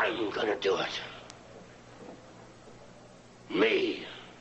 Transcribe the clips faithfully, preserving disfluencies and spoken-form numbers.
I'm gonna do it. Me.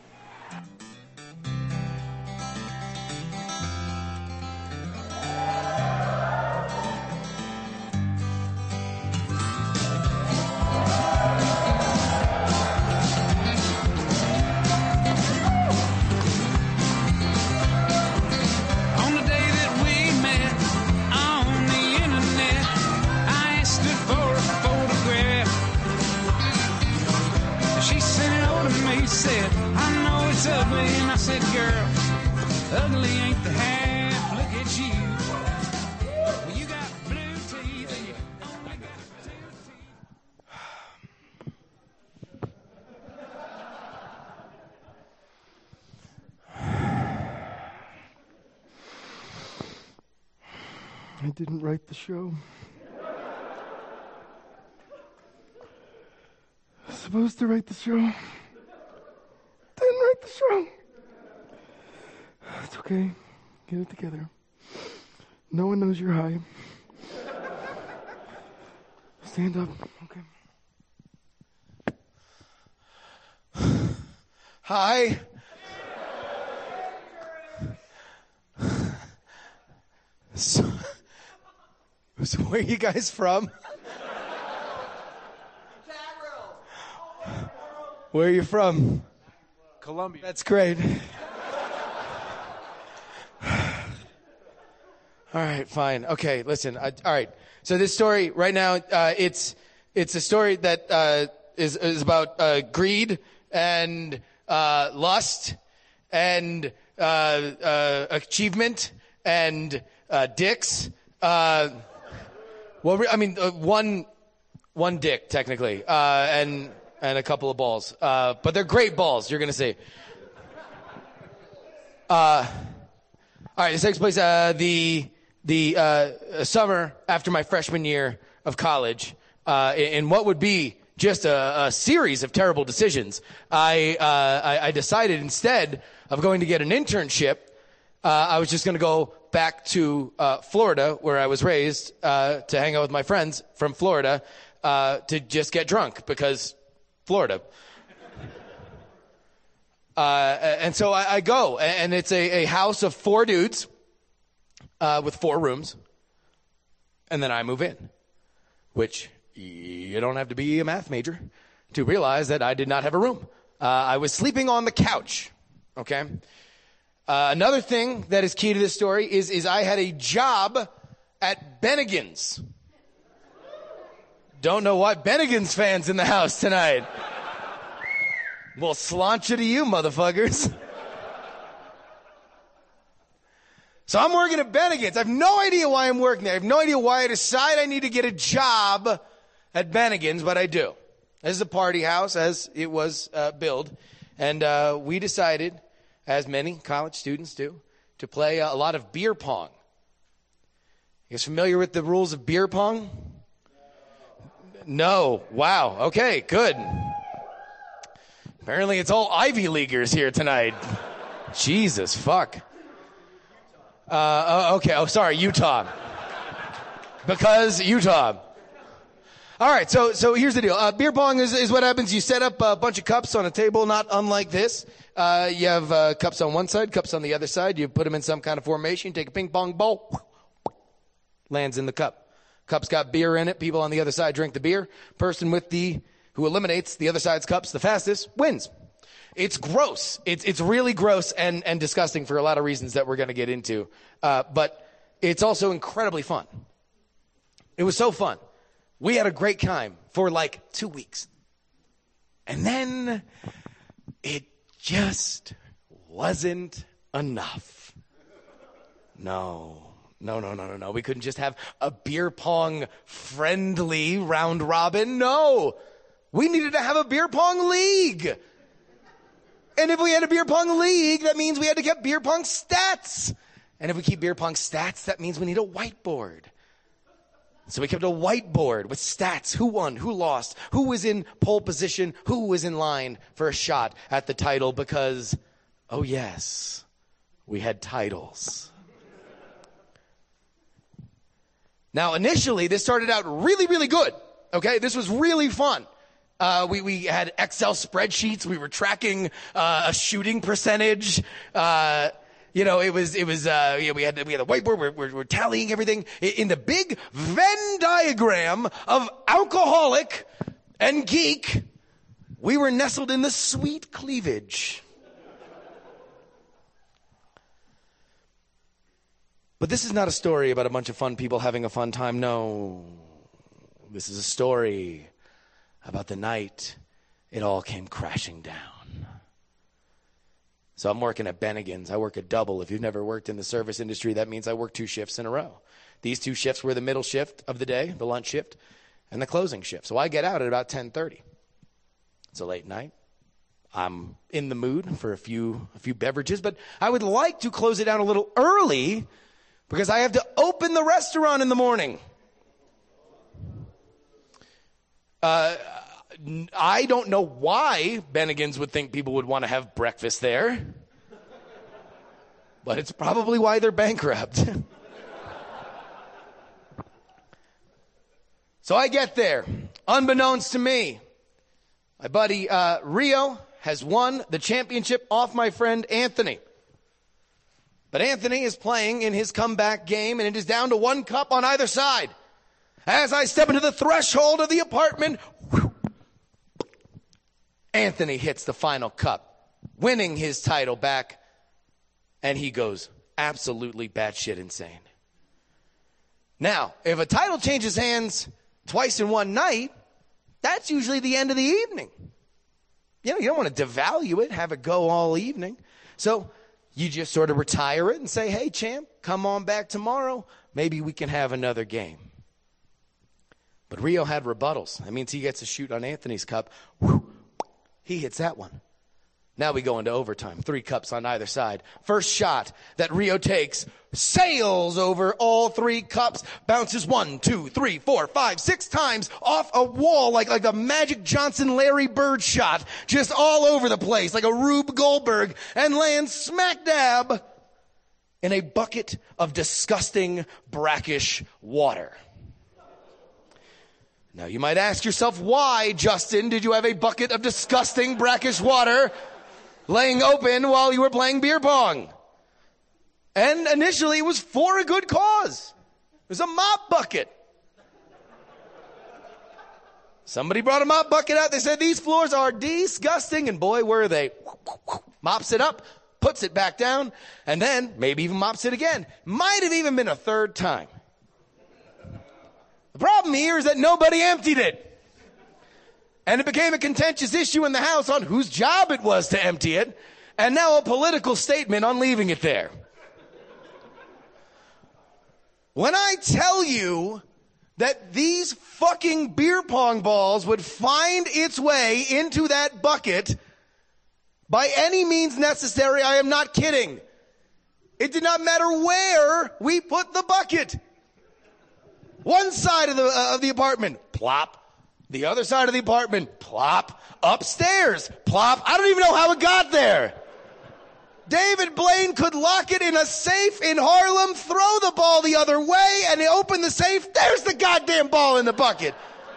Ugly, and I said, girl, ugly ain't the half. Look at you. Well, you got blue teeth, and you only got two teeth. I didn't write the show. I was supposed to write the show. Didn't write the show. It's okay. Get it together. No one knows you're high. Stand up. Okay. Hi. So, so where are you guys from? Where are you from? Columbia. That's great. All right, fine. Okay, listen. I, all right. So this story right now, uh, it's it's a story that uh, is is about uh, greed and uh, lust and uh, uh, achievement and uh, dicks. Uh, well, I mean, uh, one one dick technically, uh, and. And a couple of balls. Uh, but they're great balls, you're going to see. Uh, all right, this takes place uh, the the uh, summer after my freshman year of college. Uh, in what would be just a, a series of terrible decisions, I, uh, I, I decided instead of going to get an internship, uh, I was just going to go back to uh, Florida, where I was raised, uh, to hang out with my friends from Florida, uh, to just get drunk, because Florida. Uh, and so I, I go, and it's a, a house of four dudes uh, with four rooms, and then I move in, which you don't have to be a math major to realize that I did not have a room. Uh, I was sleeping on the couch, okay? Uh, another thing that is key to this story is, is I had a job at Bennigan's. Don't know what Bennigan's fans in the house tonight. Well, slancha to you, motherfuckers. So I'm working at Bennigan's. I have no idea why I'm working there. I have no idea why I decide I need to get a job at Bennigan's, but I do. This is a party house, as it was uh, billed. And uh, we decided, as many college students do, to play a lot of beer pong. You guys familiar with the rules of beer pong? No. Wow. Okay, good. Apparently it's all Ivy Leaguers here tonight. Jesus, fuck. Uh, okay, oh, sorry, Utah. Because Utah. All right, so so here's the deal. Uh, beer pong is, is what happens. You set up a bunch of cups on a table, not unlike this. Uh, you have uh, cups on one side, cups on the other side. You put them in some kind of formation. Take a ping pong ball. Lands in the cup. Cup's got beer in it. People on the other side drink the beer. Person with the, who eliminates the other side's cups the fastest wins. It's gross. It's it's really gross and, and disgusting for a lot of reasons that we're going to get into. Uh, but it's also incredibly fun. It was so fun. We had a great time for like two weeks. And then it just wasn't enough. No. No, no, no, no, no. We couldn't just have a beer pong friendly round robin. No. We needed to have a beer pong league. And if we had a beer pong league, that means we had to get beer pong stats. And if we keep beer pong stats, that means we need a whiteboard. So we kept a whiteboard with stats. Who won? Who lost? Who was in pole position? Who was in line for a shot at the title? Because, oh yes, we had titles. Now, initially, this started out really, really good. Okay, this was really fun. Uh, we, we had Excel spreadsheets. We were tracking uh, a shooting percentage. Uh, you know, it was, it was, uh, you know, we had, we had a whiteboard. We're, we're, we're tallying everything. In the big Venn diagram of alcoholic and geek, we were nestled in the sweet cleavage. But this is not a story about a bunch of fun people having a fun time. No, this is a story about the night it all came crashing down. So I'm working at Bennigan's. I work a double. If you've never worked in the service industry, that means I work two shifts in a row. These two shifts were the middle shift of the day, the lunch shift, and the closing shift. So I get out at about ten thirty. It's a late night. I'm in the mood for a few a few beverages, but I would like to close it down a little early because I have to open the restaurant in the morning. Uh, I don't know why Bennigan's would think people would want to have breakfast there, but it's probably why they're bankrupt. So I get there. Unbeknownst to me, my buddy uh, Rio has won the championship off my friend Anthony. But Anthony is playing in his comeback game, and it is down to one cup on either side. As I step into the threshold of the apartment, whew, Anthony hits the final cup, winning his title back, and he goes absolutely batshit insane. Now, if a title changes hands twice in one night, that's usually the end of the evening. You know, you don't want to devalue it, have it go all evening. So you just sort of retire it and say, hey, champ, come on back tomorrow. Maybe we can have another game. But Rio had rebuttals. That means he gets a shoot on Anthony's cup. Whew, he hits that one. Now we go into overtime. Three cups on either side. First shot that Rio takes sails over all three cups, bounces one, two, three, four, five, six times off a wall like, like a Magic Johnson Larry Bird shot, just all over the place like a Rube Goldberg, and lands smack dab in a bucket of disgusting, brackish water. Now, you might ask yourself, why, Justin, did you have a bucket of disgusting, brackish water laying open while you were playing beer pong? And initially, it was for a good cause. It was a mop bucket. Somebody brought a mop bucket out. They said, these floors are disgusting. And boy, were they. Mops it up, puts it back down, and then maybe even mops it again. Might have even been a third time. The problem here is that nobody emptied it. And it became a contentious issue in the house on whose job it was to empty it, and now a political statement on leaving it there. When I tell you that these fucking beer pong balls would find its way into that bucket by any means necessary, I am not kidding. It did not matter where we put the bucket. One side of the uh, of the apartment, plop. The other side of the apartment, plop. Upstairs, plop. I don't even know how it got there. David Blaine could lock it in a safe in Harlem, throw the ball the other way, and he opened the safe. There's the goddamn ball in the bucket.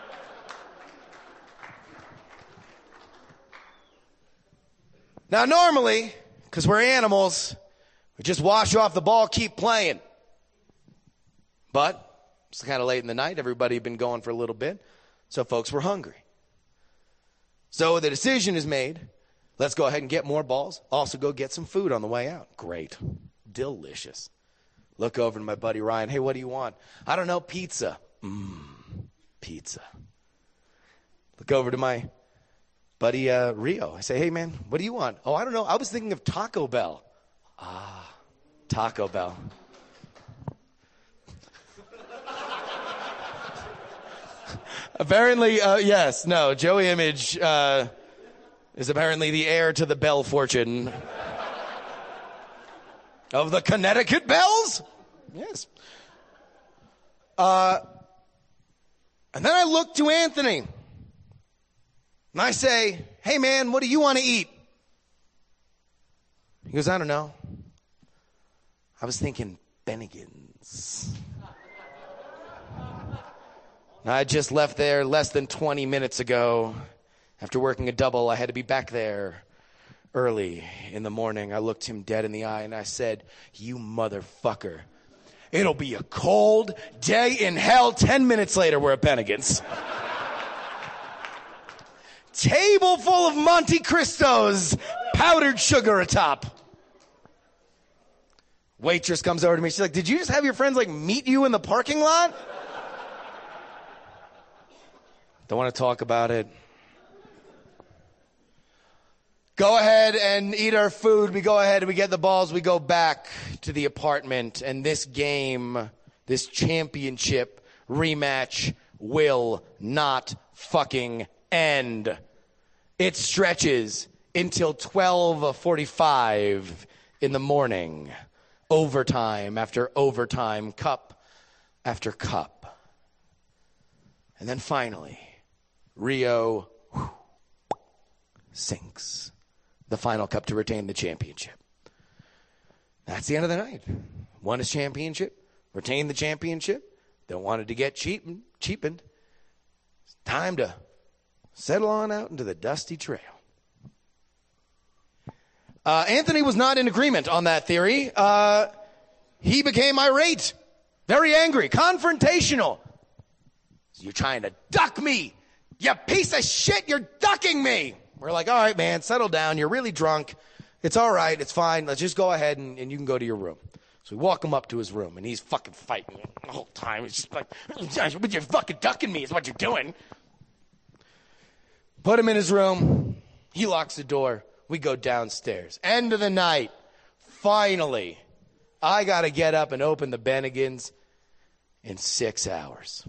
Now, normally, because we're animals, we just wash off the ball, keep playing. But it's kind of late in the night. Everybody had been going for a little bit. So folks were hungry. So the decision is made. Let's go ahead and get more balls. Also go get some food on the way out. Great. Delicious. Look over to my buddy Ryan. Hey, what do you want? I don't know. Pizza. Mmm. Pizza. Look over to my buddy uh, Rio. I say, hey, man, what do you want? Oh, I don't know. I was thinking of Taco Bell. Ah, Taco Bell. Apparently, uh, yes, no, Joey Image uh, is apparently the heir to the Bell fortune of the Connecticut Bells. Yes. Uh, and then I look to Anthony, and I say, hey, man, what do you want to eat? He goes, I don't know. I was thinking Bennigan's. I just left there less than twenty minutes ago. After working a double, I had to be back there early in the morning. I looked him dead in the eye and I said, you motherfucker. It'll be a cold day in hell. Ten minutes later, we're at Bennigan's. Table full of Monte Cristos, powdered sugar atop. Waitress comes over to me. She's like, did you just have your friends like meet you in the parking lot? Don't want to talk about it. Go ahead and eat our food. We go ahead and we get the balls. We go back to the apartment. And this game, this championship rematch will not fucking end. It stretches until twelve forty-five in the morning. Overtime after overtime, cup after cup. And then finally, Rio whew, sinks the final cup to retain the championship. That's the end of the night. Won his championship, retained the championship. Don't want it to get cheapened. cheapened. It's time to settle on out into the dusty trail. Uh, Anthony was not in agreement on that theory. Uh, he became irate, very angry, confrontational. You're trying to duck me. You piece of shit, you're ducking me. We're like, all right, man, settle down. You're really drunk. It's all right. It's fine. Let's just go ahead and, and you can go to your room. So we walk him up to his room, and he's fucking fighting the whole time. He's just like, you're fucking ducking me is what you're doing. Put him in his room. He locks the door. We go downstairs. End of the night. Finally, I got to get up and open the Bennigan's in six hours.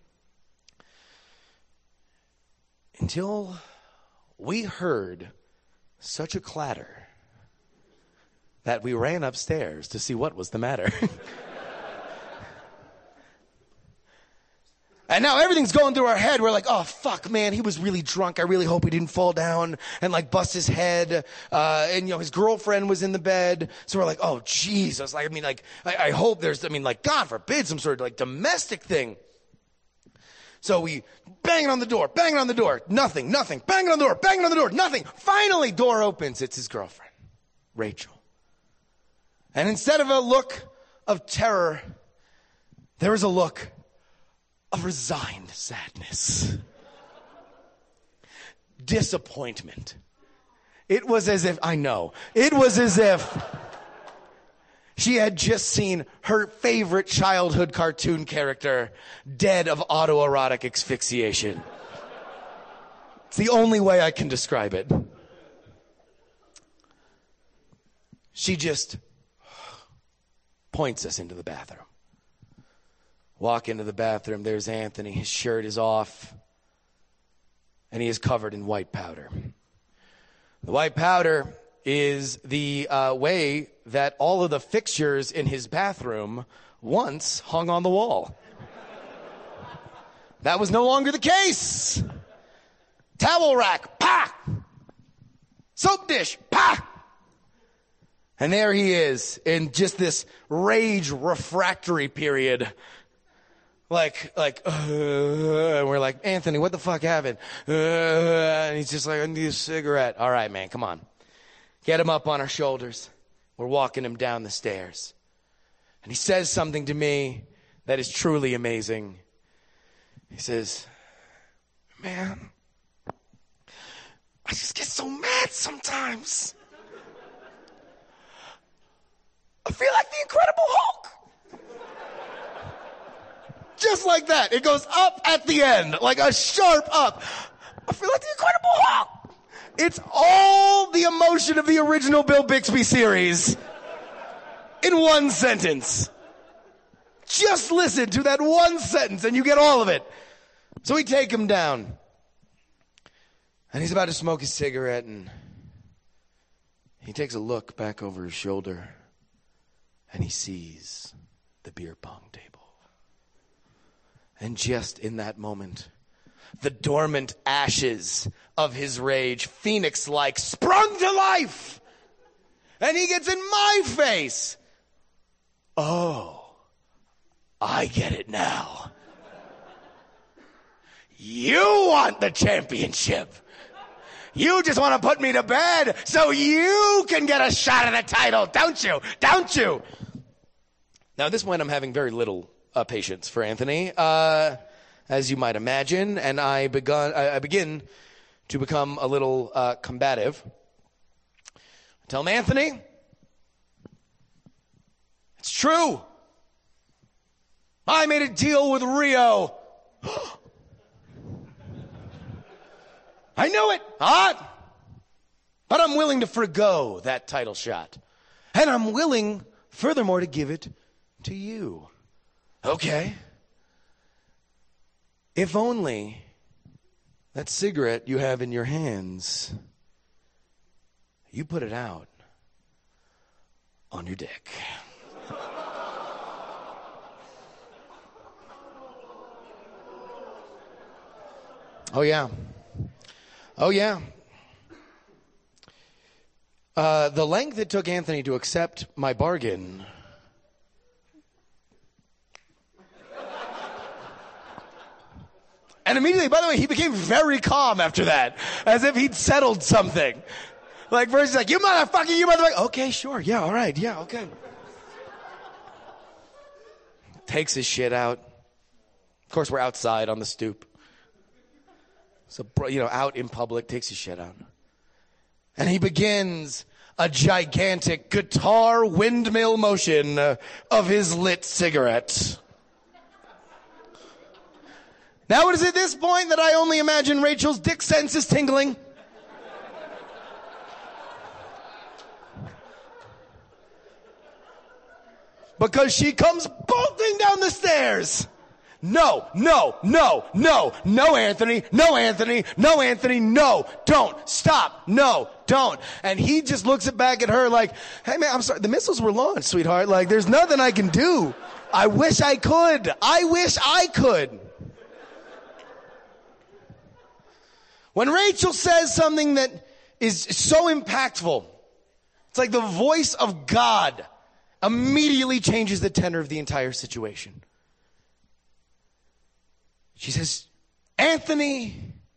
Until we heard such a clatter that we ran upstairs to see what was the matter. And now everything's going through our head. We're like, oh, fuck, man, he was really drunk. I really hope he didn't fall down and, like, bust his head. Uh, and, you know, his girlfriend was in the bed. So we're like, oh, Jesus. Like, I mean, like, I, I hope there's, I mean, like, God forbid, some sort of, like, domestic thing. So we bang it on the door, bang it on the door, nothing, nothing, bang it on the door, bang it on the door, nothing. Finally, door opens. It's his girlfriend, Rachel. And instead of a look of terror, there is a look of resigned sadness. Disappointment. It was as if, I know, it was as if she had just seen her favorite childhood cartoon character dead of autoerotic asphyxiation. It's the only way I can describe it. She just points us into the bathroom. Walk into the bathroom. There's Anthony. His shirt is off, and he is covered in white powder. The white powder is the uh, way that all of the fixtures in his bathroom once hung on the wall. That was no longer the case. Towel rack, pa! Soap dish, pa! And there he is in just this rage refractory period. Like, like, uh, and we're like, Anthony, what the fuck happened? Uh, and he's just like, I need a cigarette. All right, man, come on. Get him up on our shoulders. We're walking him down the stairs. And he says something to me that is truly amazing. He says, man, I just get so mad sometimes. I feel like the Incredible Hulk. Just like that. It goes up at the end, like a sharp up. I feel like the Incredible Hulk. It's all the emotion of the original Bill Bixby series in one sentence. Just listen to that one sentence and you get all of it. So we take him down. And he's about to smoke his cigarette and he takes a look back over his shoulder and he sees the beer pong table. And just in that moment, the dormant ashes of his rage, phoenix-like, sprung to life. And he gets in my face. Oh, I get it now. You want the championship. You just want to put me to bed so you can get a shot at the title, don't you? Don't you? Now, at this point, I'm having very little uh, patience for Anthony, uh, as you might imagine, and I, begun, I, I begin to become a little uh, combative. I tell him, Anthony, it's true. I made a deal with Rio. I knew it, huh? But I'm willing to forgo that title shot. And I'm willing, furthermore, to give it to you. Okay. If only that cigarette you have in your hands, you put it out on your dick. Oh, yeah. Oh, yeah. Uh, the length it took Anthony to accept my bargain. And immediately, by the way, he became very calm after that, as if he'd settled something. Like, first he's like, you motherfucker, you motherfucker. Okay, sure, yeah, all right, yeah, okay. Takes his shit out. Of course, we're outside on the stoop. So, you know, out in public, takes his shit out. And he begins a gigantic guitar windmill motion uh, of his lit cigarette. Now it is at this point that I only imagine Rachel's dick sense is tingling. Because she comes bolting down the stairs. No, no, no, no, no, Anthony, no, Anthony, no, Anthony, no, don't, stop, no, don't. And he just looks it back at her like, hey, man, I'm sorry, the missiles were launched, sweetheart. Like, there's nothing I can do. I wish I could. I wish I could. When Rachel says something that is so impactful, it's like the voice of God immediately changes the tenor of the entire situation. She says, Anthony,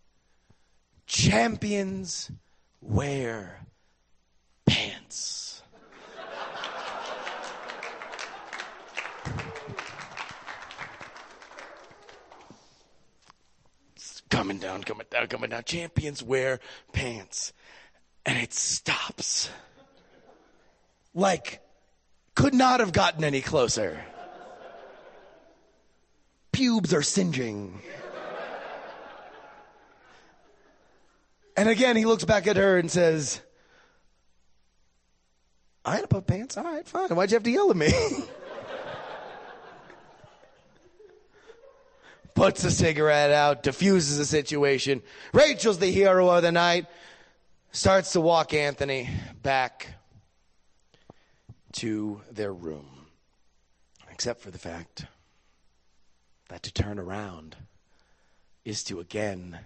champions wear pants. It's coming down, coming down, coming down. Champions wear pants. And it stops. Like, could not have gotten any closer. Pubes are singeing. And again, he looks back at her and says, I had to put pants? All right, fine. Why'd you have to yell at me? Puts the cigarette out, diffuses the situation. Rachel's the hero of the night. Starts to walk Anthony back to their room. Except for the fact that to turn around is to again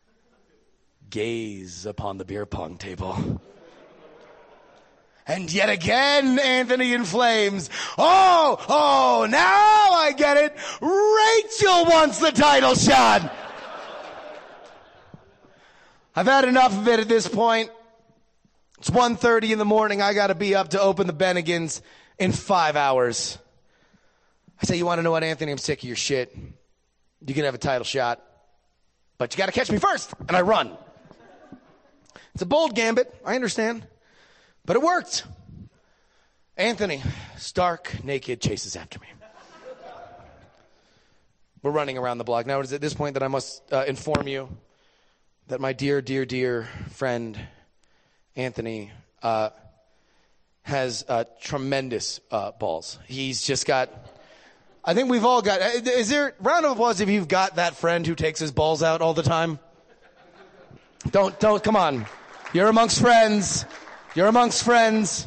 gaze upon the beer pong table. And yet again, Anthony in flames. Oh, oh, now I get it. Rachel wants the title shot. I've had enough of it at this point. It's one thirty in the morning. I got to be up to open the Bennigans in five hours. I say, you want to know what, Anthony? I'm sick of your shit. You can have a title shot, but you got to catch me first. And I run. It's a bold gambit. I understand. But it worked. Anthony, stark naked, chases after me. We're running around the block. Now it is at this point that I must uh, inform you that my dear, dear, dear friend, Anthony, uh, has uh, tremendous uh, balls. He's just got... I think we've all got... Is there... Round of applause if you've got that friend who takes his balls out all the time? Don't, don't, come on. You're amongst friends. You're amongst friends.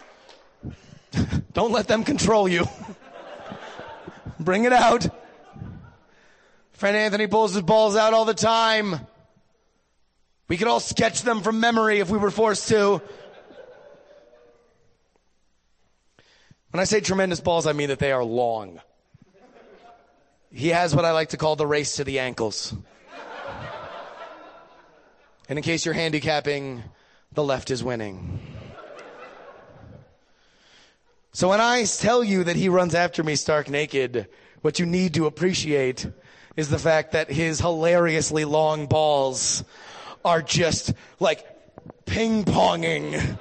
Don't let them control you. Bring it out. Friend Anthony pulls his balls out all the time. We could all sketch them from memory if we were forced to. When I say tremendous balls, I mean that they are long. He has what I like to call the race to the ankles. And in case you're handicapping, the left is winning. So when I tell you that he runs after me stark naked, what you need to appreciate is the fact that his hilariously long balls are just like ping-ponging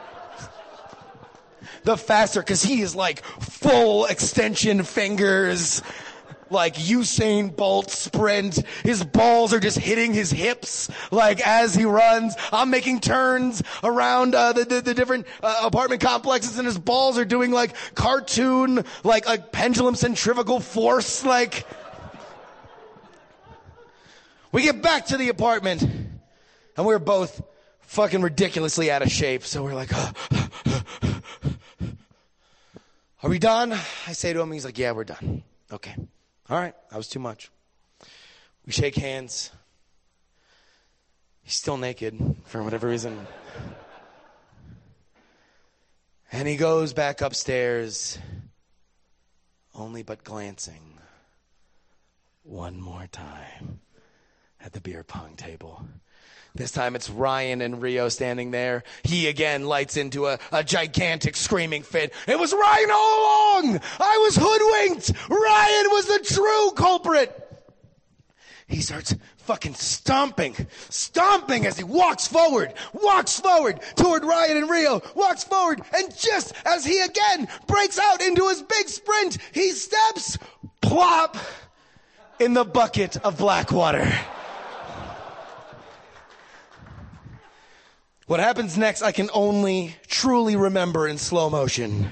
the faster, because he is like full extension fingers, like Usain Bolt sprint. His balls are just hitting his hips like as he runs. I'm making turns around uh, the, the the different uh, apartment complexes, and his balls are doing like cartoon, like like pendulum centrifugal force. Like, we get back to the apartment, and we're both fucking ridiculously out of shape. So we're like, are we done? I say to him, he's like, yeah, we're done. Okay. All right. That was too much. We shake hands. He's still naked for whatever reason. And he goes back upstairs, only but glancing one more time at the beer pong table. This time it's Ryan and Rio standing there. He again lights into a, a gigantic screaming fit. It was Ryan all along! I was hoodwinked! Ryan was the true culprit! He starts fucking stomping, stomping as he walks forward, walks forward toward Ryan and Rio, walks forward, and just as he again breaks out into his big sprint, he steps, plop, in the bucket of black water. What happens next, I can only truly remember in slow motion.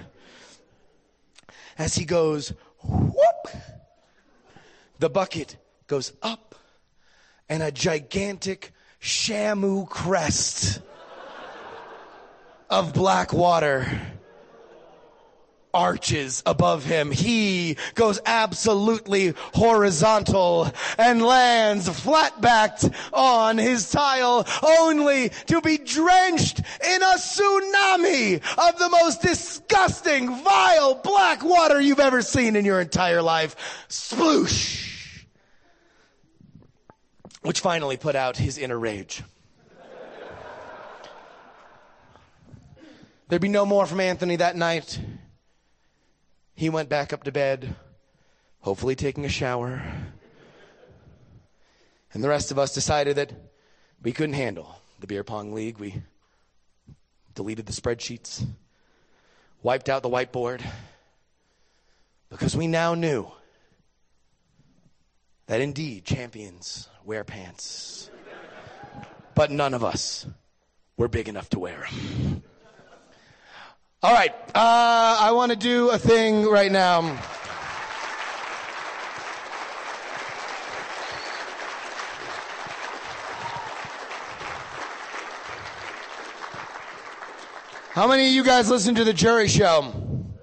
As he goes, whoop, the bucket goes up, and a gigantic Shamu crest of black water arches above him. He goes absolutely horizontal and lands flat-backed on his tile, only to be drenched in a tsunami of the most disgusting, vile black water you've ever seen in your entire life. Sploosh! Which finally put out his inner rage. There'd be no more from Anthony that night. He went back up to bed, hopefully taking a shower. And the rest of us decided that we couldn't handle the beer pong league. We deleted the spreadsheets, wiped out the whiteboard, because we now knew that indeed champions wear pants, but none of us were big enough to wear them. All right, uh, I want to do a thing right now. How many of you guys listen to The Jury Show?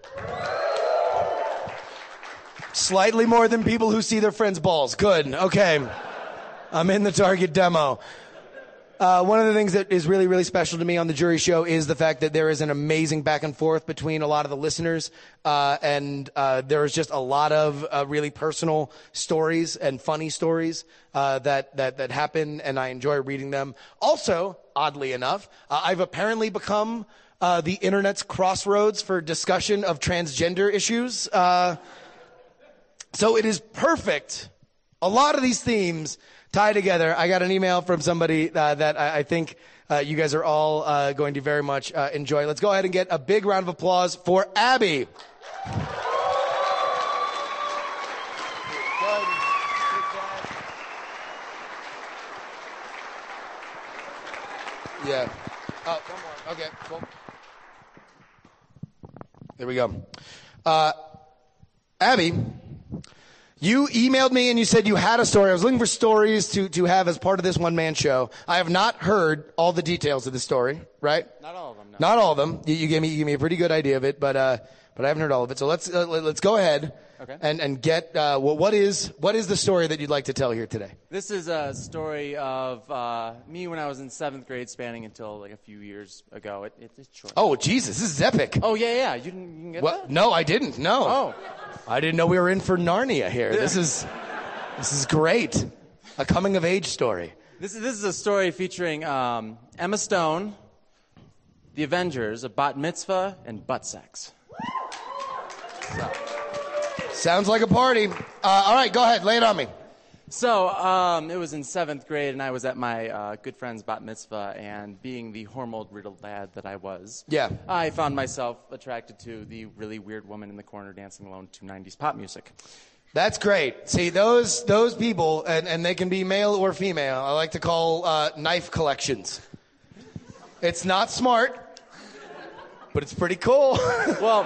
Slightly more than people who see their friends' balls. Good, okay. I'm in the target demo. Uh, one of the things that is really, really special to me on The Jury Show is the fact that there is an amazing back and forth between a lot of the listeners, uh, and uh, there is just a lot of uh, really personal stories and funny stories uh, that, that, that happen, and I enjoy reading them. Also, oddly enough, uh, I've apparently become uh, the internet's crossroads for discussion of transgender issues. Uh, so it is perfect. A lot of these themes tie together. I got an email from somebody uh, that I, I think uh, you guys are all uh, going to very much uh, enjoy. Let's go ahead and get a big round of applause for Abby. Yeah. Oh, one more. Okay, cool. There we go. Uh, Abby, you emailed me and you said you had a story. I was looking for stories to, to have as part of this one-man show. I have not heard all the details of the story, right? Not all of them, no. Not all of them. You, you gave me you gave me a pretty good idea of it, but uh, but I haven't heard all of it. So let's uh, let's go ahead Okay. and and get uh, well, what is what is the story that you'd like to tell here today? This is a story of uh, me when I was in seventh grade, spanning until like a few years ago. It, it, it's short. Oh, Jesus, this is epic. Oh, yeah, yeah. You didn't, you didn't get Well, that? no, I didn't. No. Oh. I didn't know we were in for Narnia here. This is this is great. A coming of age story. This is this is a story featuring um, Emma Stone, the Avengers, a bat mitzvah, and butt sex. So. Sounds like a party. Uh, all right, go ahead. Lay it on me. So um, it was in seventh grade, and I was at my uh, good friend's bat mitzvah, and being the hormone-riddled lad that I was, Yeah. I found myself attracted to the really weird woman in the corner dancing alone to nineties pop music. That's great. See, those those people, and, and they can be male or female, I like to call uh, knife collections. It's not smart, but it's pretty cool. Well,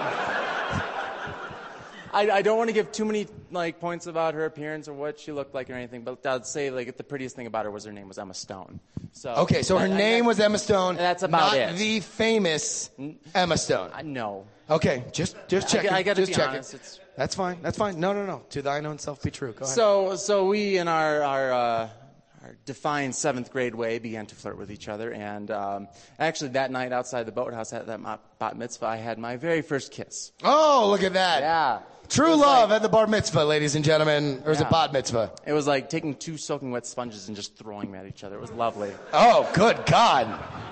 I, I don't want to give too many like points about her appearance or what she looked like or anything, but I'd say like the prettiest thing about her was her name was Emma Stone. So Okay, so her I- I- name was Emma Stone. That's about not it. the famous Emma Stone. I know. Okay, just just checking. I, I got to just be checking. honest. It's, That's fine. That's fine. No, no, no. To thine own self be true. Go ahead. so so we in our our, uh, our defined seventh grade way began to flirt with each other, and um, actually that night outside the boathouse at that ma- bat mitzvah, I had my very first kiss. Oh, look at that. Yeah. True It was love like- at the bar mitzvah, ladies and gentlemen. Or is it Yeah. bat mitzvah? It was like taking two soaking wet sponges and just throwing them at each other. It was lovely. Oh, good God.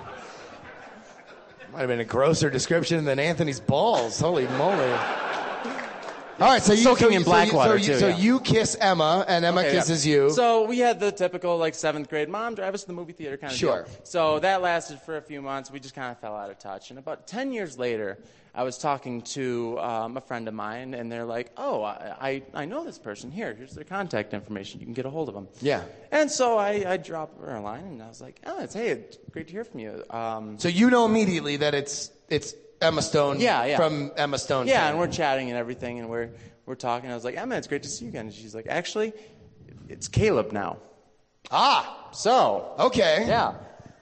Might have been a grosser description than Anthony's balls. Holy moly. All right, so you Soaking so, in you- black so you, water, so, you, too, so yeah. you kiss Emma, and Emma Okay, yeah. kisses you. So we had the typical like seventh grade mom drive us to the movie theater kind of Sure. deal. So that lasted for a few months. We just kind of fell out of touch. And about ten years later, I was talking to um, a friend of mine, and they're like, "Oh, I, I I know this person. Here, here's their contact information. You can get a hold of them." Yeah. And so I, I dropped her a line, and I was like, "Oh, it's hey, it's great to hear from you." Um, So you know immediately that it's it's Emma Stone Yeah, yeah. from Emma Stone. yeah, fame. and we're chatting and everything, and we're we're talking. I was like, "Emma, it's great to see you again." And she's like, "Actually, it's Caleb now." Ah, So okay. yeah.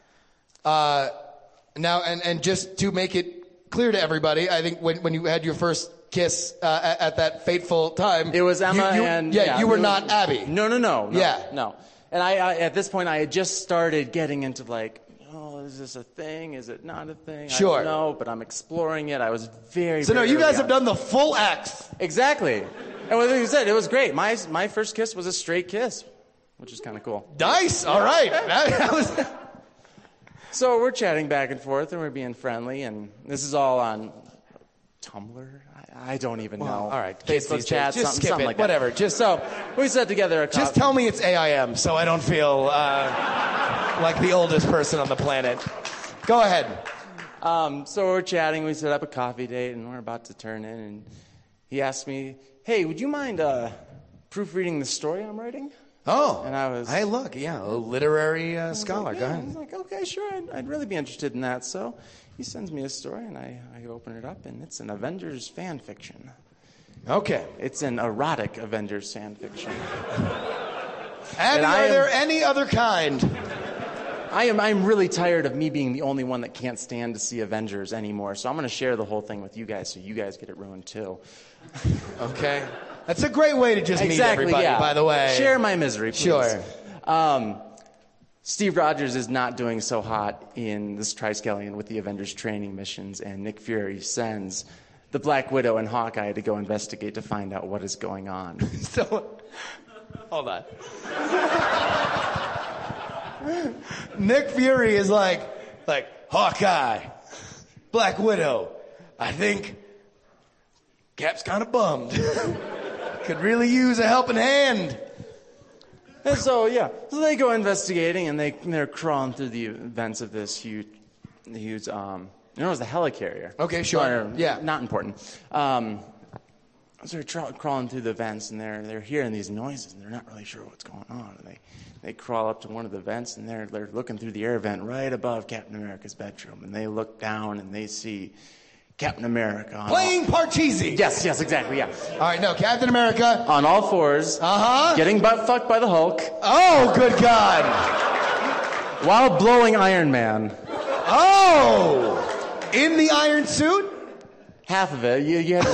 Now, and, and just to make it clear to everybody, I think when, when you had your first kiss uh, at, at that fateful time, It was Emma you, you, and yeah, you were it was- not Abby. No, no, no, no. Yeah. no. And I, I, at this point, I had just started getting into like, oh, is this a thing? Is it not a thing? Sure. I don't know, but I'm exploring it. I was very. So no, very you guys early have on. done the full X. Exactly. And what you said, it was great. My my first kiss was a straight kiss, which is kind of cool. Nice. All right. That, that was. So we're chatting back and forth, and we're being friendly, and this is all on Tumblr. I, I don't even know. all right, kids Facebook these chat, days. Just something, skip something it. like that. Whatever, just- so we set together a. Just co- tell me it's A I M, so I don't feel uh, like the oldest person on the planet. Go ahead. Um, so we're chatting. We set up a coffee date, and we're about to turn in. And he asked me, "Hey, would you mind uh, proofreading the story I'm writing?" Oh, And I was- Hey, look, yeah, a literary uh, scholar. Yeah, Go I ahead. was like, "Okay, sure. I'd, I'd really be interested in that." So he sends me a story, and I, I open it up, and it's an Avengers fan fiction. Okay. It's an erotic Avengers fan fiction. Abby, And I are am- there any other kind? I am I'm really tired of me being the only one that can't stand to see Avengers anymore. So I'm going to share the whole thing with you guys, so you guys get it ruined too. Okay. That's a great way to just meet Exactly. everybody, Yeah. by the way. Share my misery, please. Sure. Um, Steve Rogers is not doing so hot in this Triskelion with the Avengers training missions, and Nick Fury sends the Black Widow and Hawkeye to go investigate to find out what is going on. So, hold on. Nick Fury is like, like, Hawkeye, Black Widow. I think Cap's kind of bummed. Could really use a helping hand. And so, yeah, so they go investigating, and they they're crawling through the events of this huge, huge. Um, you know, it was the helicarrier. Okay, sure. Or, Yeah. not important. Um, so they're tra- crawling through the vents, and they're they're hearing these noises, and they're not really sure what's going on. And they they crawl up to one of the vents, and they're they're looking through the air vent right above Captain America's bedroom, and they look down, and they see Captain America on Playing Parcheesi. All, yes, yes, exactly, yeah, All right, no, Captain America. on all fours, Uh-huh. getting butt fucked by the Hulk Oh, good God. while blowing Iron Man. Oh. In the iron suit? Half of it. You, you had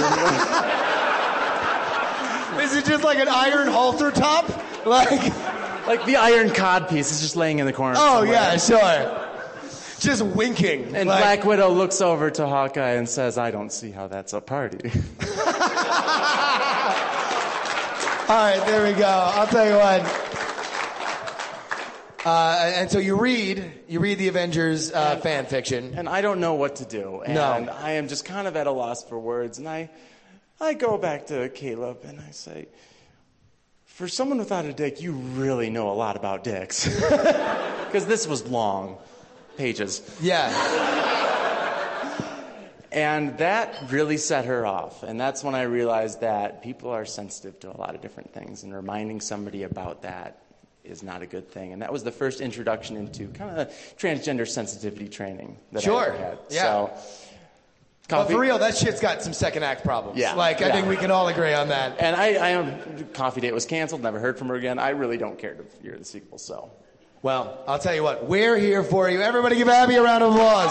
to, Is it just like an iron halter top? Like, like the iron cod piece is just laying in the corner. oh, somewhere. yeah, sure. Just winking. And like, Black Widow looks over to Hawkeye and says, "I don't see how that's a party." All right, there we go. I'll tell you what. Uh, and so you read, you read the Avengers uh, And- fan fiction. And I don't know what to do. And No. I am just kind of at a loss for words. And I, I go back to Caleb and I say, for someone without a dick, you really know a lot about dicks. Because this was long pages. Yeah. And that really set her off. And that's when I realized that people are sensitive to a lot of different things. And reminding somebody about that is not a good thing. And that was the first introduction into kind of transgender sensitivity training that Sure. I ever had. Yeah. So, But coffee, for real, that shit's got some second act problems. Yeah, Like, I yeah. think we can all agree on that. And I, I am, Coffee Date was canceled, never heard from her again. I really don't care to hear the sequel, so. Well, I'll tell you what, we're here for you. Everybody give Abby a round of applause.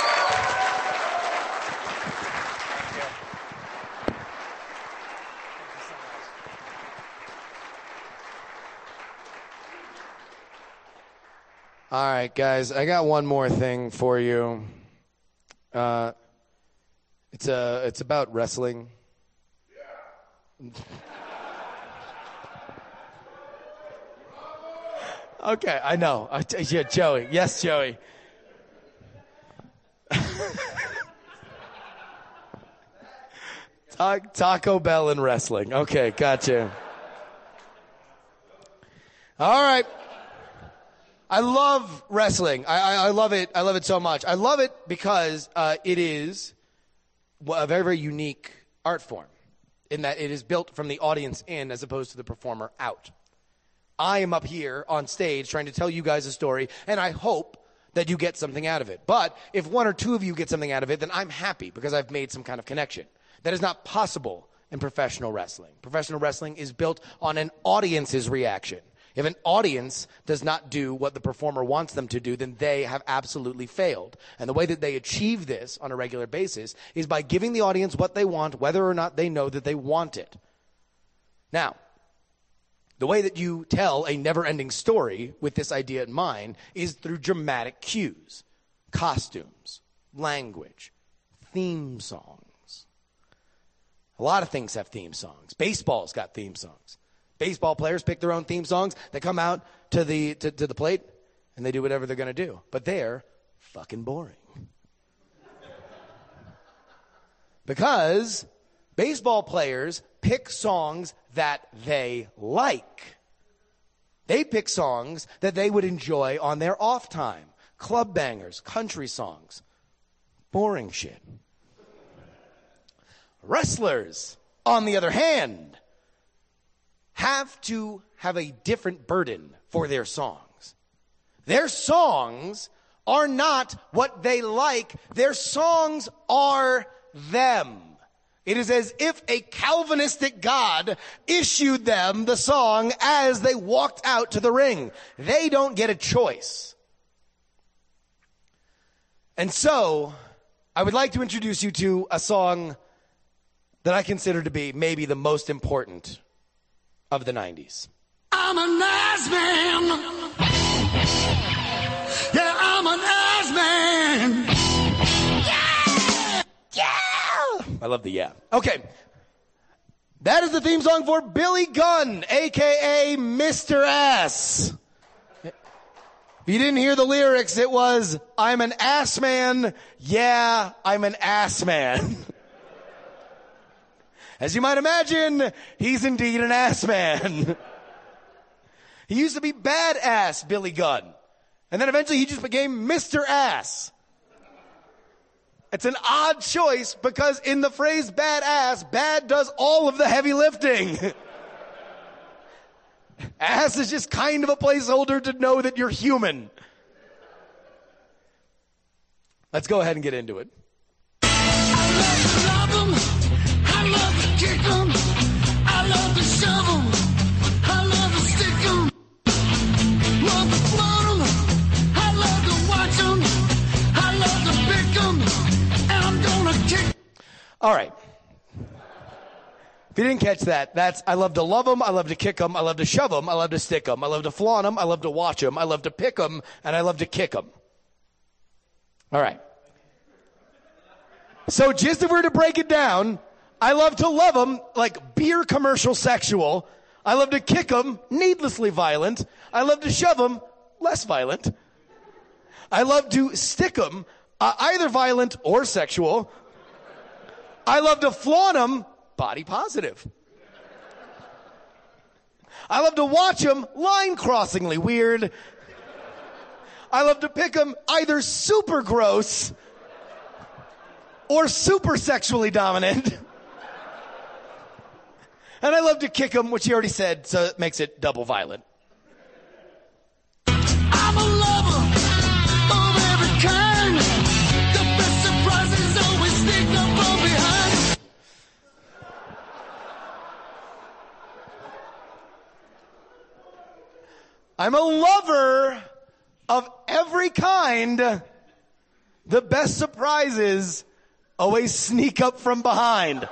All right, guys, I got one more thing for you. Uh, it's a, it's about wrestling. Okay, I know. I, yeah, Joey. Yes, Joey. Ta- Taco Bell and wrestling. Okay, gotcha. All right. I love wrestling. I, I, I love it. I love it so much. I love it because uh, it is a very, very unique art form in that it is built from the audience in as opposed to the performer out. I am up here on stage trying to tell you guys a story, and I hope that you get something out of it. But if one or two of you get something out of it, then I'm happy because I've made some kind of connection. That is not possible in professional wrestling. Professional wrestling is built on an audience's reaction. If an audience does not do what the performer wants them to do, then they have absolutely failed. And the way that they achieve this on a regular basis is by giving the audience what they want, whether or not they know that they want it. Now, the way that you tell a never-ending story with this idea in mind is through dramatic cues, costumes, language, theme songs. A lot of things have theme songs. Baseball's got theme songs. Baseball players pick their own theme songs. They come out to the to, to the plate, and they do whatever they're going to do. But they're fucking boring. Because baseball players pick songs that they like. They pick songs that they would enjoy on their off time. Club bangers, country songs. Boring shit. Wrestlers, on the other hand, have to have a different burden for their songs. Their songs are not what they like. Their songs are them. It is as if a Calvinistic God issued them the song as they walked out to the ring. They don't get a choice. And so, I would like to introduce you to a song that I consider to be maybe the most important of the nineties. I'm a nice man. Yeah, I'm a nice man. Yeah! Yeah! I love the yeah. Okay. That is the theme song for Billy Gunn, a k a. Mister Ass. If you didn't hear the lyrics, it was, I'm an ass man. Yeah, I'm an ass man. As you might imagine, he's indeed an ass man. He used to be badass Billy Gunn. And then eventually he just became Mister Ass. It's an odd choice because in the phrase badass, bad does all of the heavy lifting. Ass is just kind of a placeholder to know that you're human. Let's go ahead and get into it. I love to love 'em. I love to kick 'em. I love to shove 'em. I love to stick 'em. Love to float 'em. I love to watch 'em. I love to pick 'em. And I'm gonna kick. All right. If you didn't catch that, that's I love to love them, I love to kick them, I love to shove them, I love to stick them, I love to flaunt them, I love to watch them, I love to pick them, and I love to kick them. All right. So just if we were to break it down, I love to love them like beer commercial sexual. I love to kick them, needlessly violent. I love to shove them, less violent. I love to stick 'em, uh, either violent or sexual. I love to flaunt 'em, body positive. I love to watch 'em line-crossingly weird. I love to pick 'em either super gross or super sexually dominant. And I love to kick 'em, which he already said, so it makes it double violent. I'm a lover of every kind. The best surprises always sneak up from behind. I'm a lover of every kind. The best surprises always sneak up from behind.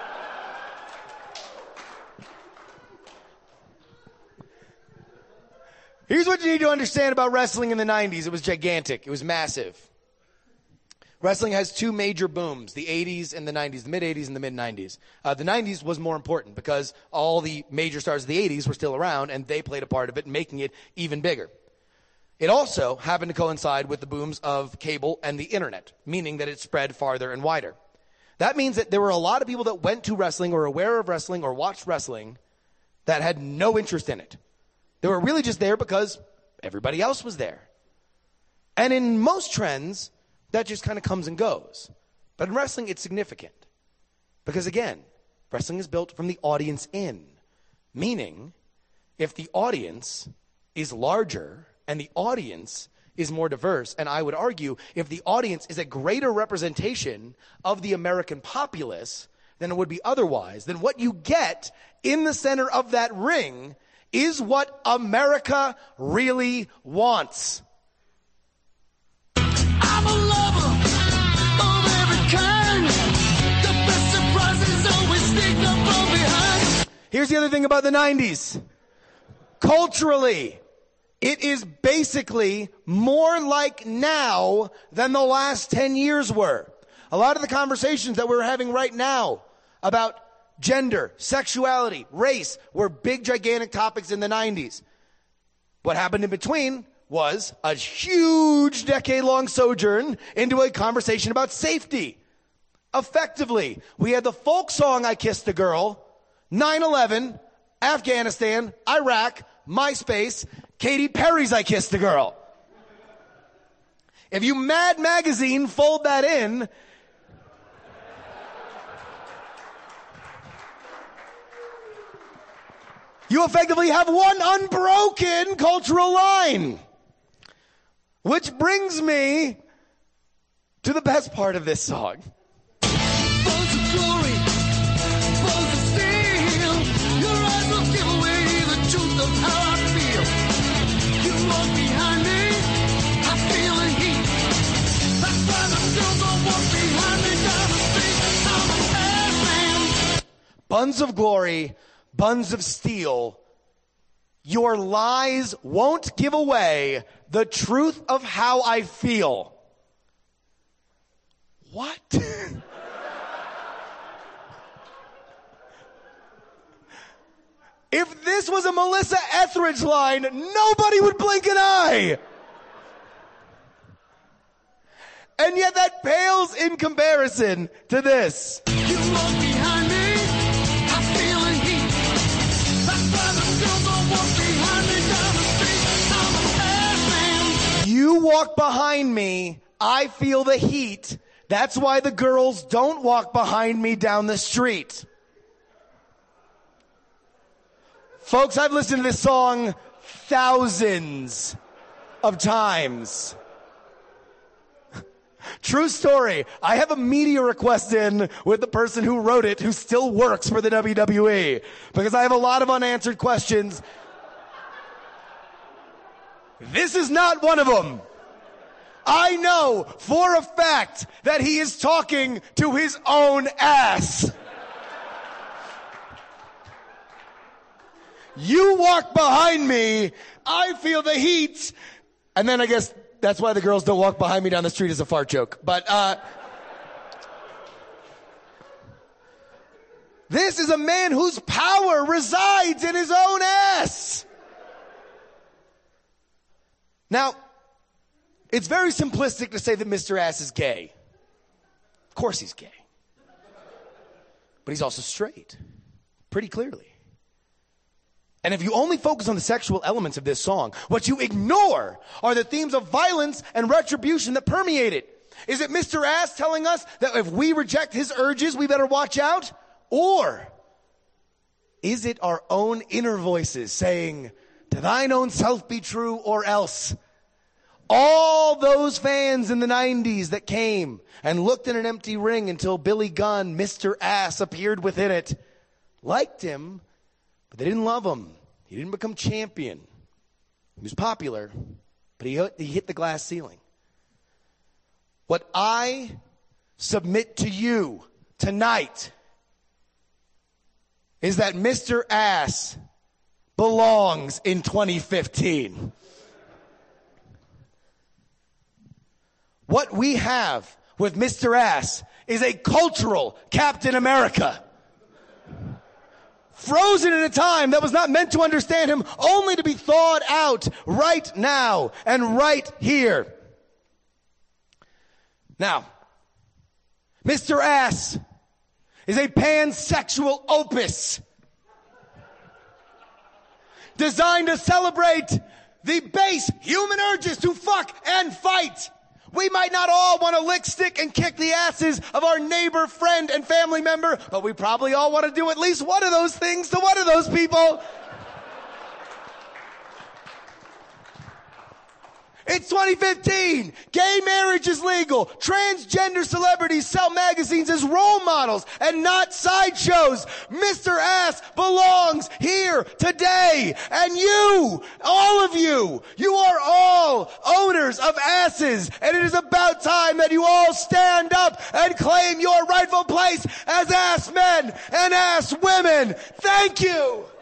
Here's what you need to understand about wrestling in the nineties. It was gigantic. It was massive. Wrestling has two major booms, the eighties and the nineties, the mid-eighties and the mid-nineties. Uh, the nineties was more important because all the major stars of the eighties were still around, and they played a part of it, making it even bigger. It also happened to coincide with the booms of cable and the internet, meaning that it spread farther and wider. That means that there were a lot of people that went to wrestling or aware of wrestling or watched wrestling that had no interest in it. They were really just there because everybody else was there. And in most trends, that just kind of comes and goes. But in wrestling, it's significant. Because again, wrestling is built from the audience in. Meaning, if the audience is larger and the audience is more diverse, and I would argue if the audience is a greater representation of the American populace than it would be otherwise, then what you get in the center of that ring is what America really wants. I'm a lover of every kind. The best surprises always sneak up from behind. Here's the other thing about the nineties. Culturally, it is basically more like now than the last ten years were. A lot of the conversations that we're having right now about gender, sexuality, race were big, gigantic topics in the nineties. What happened in between was a huge decade-long sojourn into a conversation about safety. Effectively, we had the folk song, I Kissed a Girl, nine eleven, Afghanistan, Iraq, MySpace, Katy Perry's I Kissed a Girl. If you Mad Magazine fold that in, you effectively have one unbroken cultural line. Which brings me to the best part of this song. Balls of glory, balls of steel. Your eyes will give away the truth of how I feel. You walk behind me, I feel the heat. That's why the girls don't walk behind me down the street. I'm an ass man. Buns of glory, buns of steel. Your lies won't give away the truth of how I feel. What? If this was a Melissa Etheridge line, nobody would blink an eye. And yet that pales in comparison to this. You walk behind me, I feel the heat. That's why the girls don't walk behind me down the street. I'm an ass man. You walk behind me, I feel the heat. That's why the girls don't walk behind me down the street. Folks, I've listened to this song thousands of times. True story. I have a media request in with the person who wrote it who still works for the W W E because I have a lot of unanswered questions. This is not one of them. I know for a fact that he is talking to his own ass. You walk behind me, I feel the heat. And then I guess that's why the girls don't walk behind me down the street as a fart joke. But, uh, this is a man whose power resides in his own ass. Now, it's very simplistic to say that Mister Ass is gay. Of course he's gay. But he's also straight. Pretty clearly. And if you only focus on the sexual elements of this song, what you ignore are the themes of violence and retribution that permeate it. Is it Mister Ass telling us that if we reject his urges, we better watch out? Or is it our own inner voices saying, to thine own self be true or else? All those fans in the nineties that came and looked in an empty ring until Billy Gunn, Mister Ass, appeared within it, liked him, but they didn't love him. He didn't become champion. He was popular, but he hit, he hit the glass ceiling. What I submit to you tonight is that Mister Ass belongs in twenty fifteen. What we have with Mister Ass is a cultural Captain America. Frozen in a time that was not meant to understand him, only to be thawed out right now and right here. Now, Mister Ass is a pansexual opus designed to celebrate the base human urges to fuck and fight. We might not all want to lick, stick, and kick the asses of our neighbor, friend, and family member, but we probably all want to do at least one of those things to one of those people. It's twenty fifteen. Gay marriage is legal. Transgender celebrities sell magazines as role models and not sideshows. Mister Ass belongs here today. And you, all of you, you are all owners of asses. And it is about time that you all stand up and claim your rightful place as ass men and ass women. Thank you.